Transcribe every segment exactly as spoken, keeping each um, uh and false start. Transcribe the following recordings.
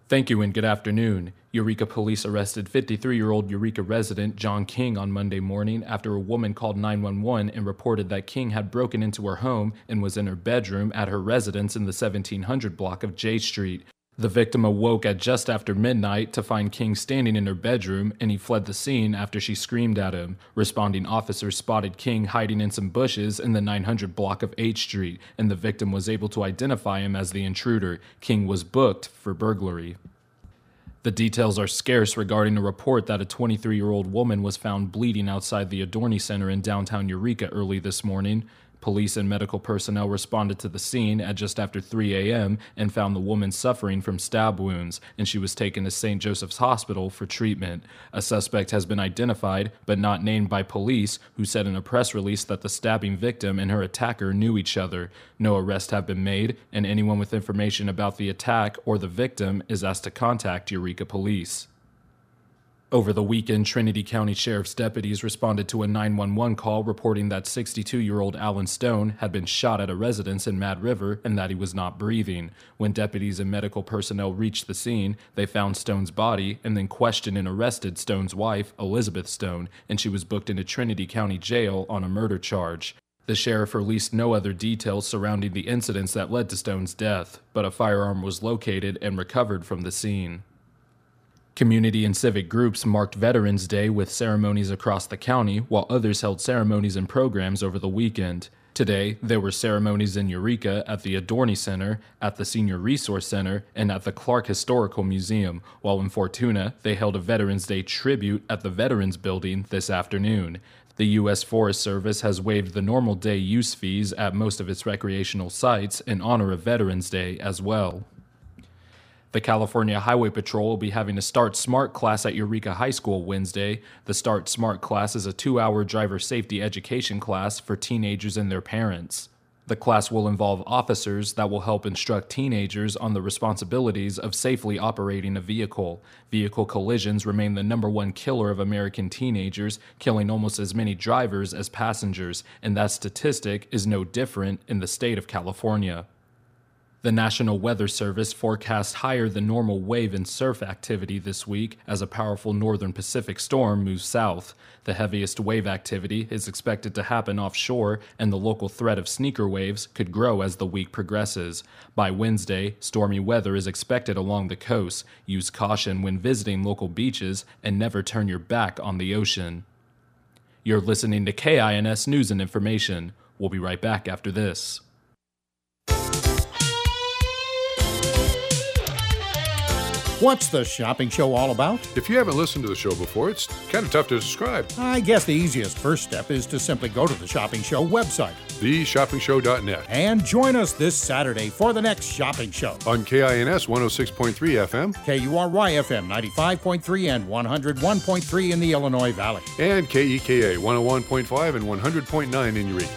Thank you and good afternoon. Eureka police arrested fifty-three-year-old Eureka resident John King on Monday morning after a woman called nine one one and reported that King had broken into her home and was in her bedroom at her residence in the seventeen hundred block of J Street. The victim awoke at just after midnight to find King standing in her bedroom, and he fled the scene after she screamed at him. Responding officers spotted King hiding in some bushes in the nine hundred block of H Street, and the victim was able to identify him as the intruder. King was booked for burglary. The details are scarce regarding a report that a twenty-three-year-old woman was found bleeding outside the Adorny Center in downtown Eureka early this morning. Police and medical personnel responded to the scene at just after three a.m. and found the woman suffering from stab wounds, and she was taken to Saint Joseph's Hospital for treatment. A suspect has been identified, but not named by police, who said in a press release that the stabbing victim and her attacker knew each other. No arrests have been made, and anyone with information about the attack or the victim is asked to contact Eureka Police. Over the weekend, Trinity County Sheriff's deputies responded to a nine one one call reporting that sixty-two-year-old Alan Stone had been shot at a residence in Mad River and that he was not breathing. When deputies and medical personnel reached the scene, they found Stone's body and then questioned and arrested Stone's wife, Elizabeth Stone, and she was booked into Trinity County Jail on a murder charge. The sheriff released no other details surrounding the incidents that led to Stone's death, but a firearm was located and recovered from the scene. Community and civic groups marked Veterans Day with ceremonies across the county, while others held ceremonies and programs over the weekend. Today, there were ceremonies in Eureka, at the Adorny Center, at the Senior Resource Center, and at the Clark Historical Museum, while in Fortuna, they held a Veterans Day tribute at the Veterans Building this afternoon. The U S Forest Service has waived the normal day use fees at most of its recreational sites in honor of Veterans Day as well. The California Highway Patrol will be having a Start Smart class at Eureka High School Wednesday. The Start Smart class is a two-hour driver safety education class for teenagers and their parents. The class will involve officers that will help instruct teenagers on the responsibilities of safely operating a vehicle. Vehicle collisions remain the number one killer of American teenagers, killing almost as many drivers as passengers, and that statistic is no different in the state of California. The National Weather Service forecasts higher than normal wave and surf activity this week as a powerful northern Pacific storm moves south. The heaviest wave activity is expected to happen offshore, and the local threat of sneaker waves could grow as the week progresses. By Wednesday, stormy weather is expected along the coast. Use caution when visiting local beaches and never turn your back on the ocean. You're listening to K I N S News and Information. We'll be right back after this. What's the shopping show all about? If you haven't listened to the show before, it's kind of tough to describe. I guess the easiest first step is to simply go to the Shopping Show website, the shopping show dot net, and join us this Saturday for the next Shopping Show. On K I N S one oh six point three F M, K U R Y F M ninety-five point three and one oh one point three in the Illinois Valley, and K E K A one oh one point five and one hundred point nine in Eureka.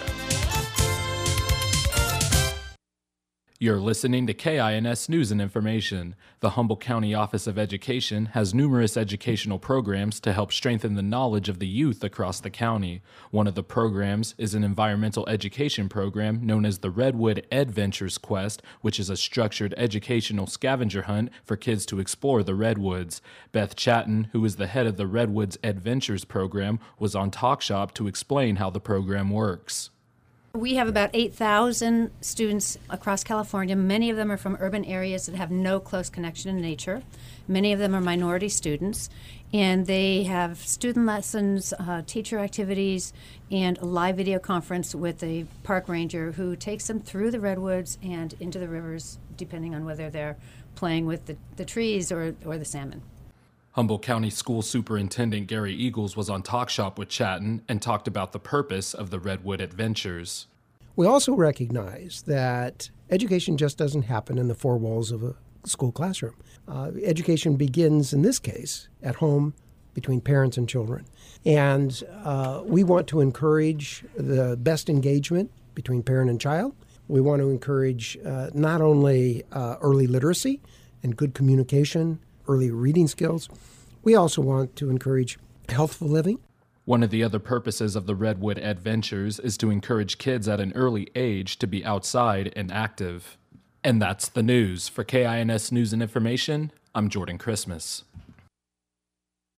You're listening to K I N S News and Information. The Humboldt County Office of Education has numerous educational programs to help strengthen the knowledge of the youth across the county. One of the programs is an environmental education program known as the Redwood Adventures Quest, which is a structured educational scavenger hunt for kids to explore the redwoods. Beth Chatton, who is the head of the Redwoods Adventures program, was on Talk Shop to explain how the program works. We have about eight thousand students across California. Many of them are from urban areas that have no close connection to nature. Many of them are minority students, and they have student lessons, uh, teacher activities, and a live video conference with a park ranger who takes them through the redwoods and into the rivers, depending on whether they're playing with the, the trees or, or the salmon. Humboldt County School Superintendent Gary Eagles was on Talk Shop with Chatton and talked about the purpose of the Redwood Adventures. We also recognize that education just doesn't happen in the four walls of a school classroom. Uh, education begins, in this case, at home between parents and children. And uh, we want to encourage the best engagement between parent and child. We want to encourage uh, not only uh, early literacy and good communication, early reading skills. We also want to encourage healthful living. One of the other purposes of the Redwood Adventures is to encourage kids at an early age to be outside and active. And that's the news. For K I N S News and Information, I'm Jordan Christmas.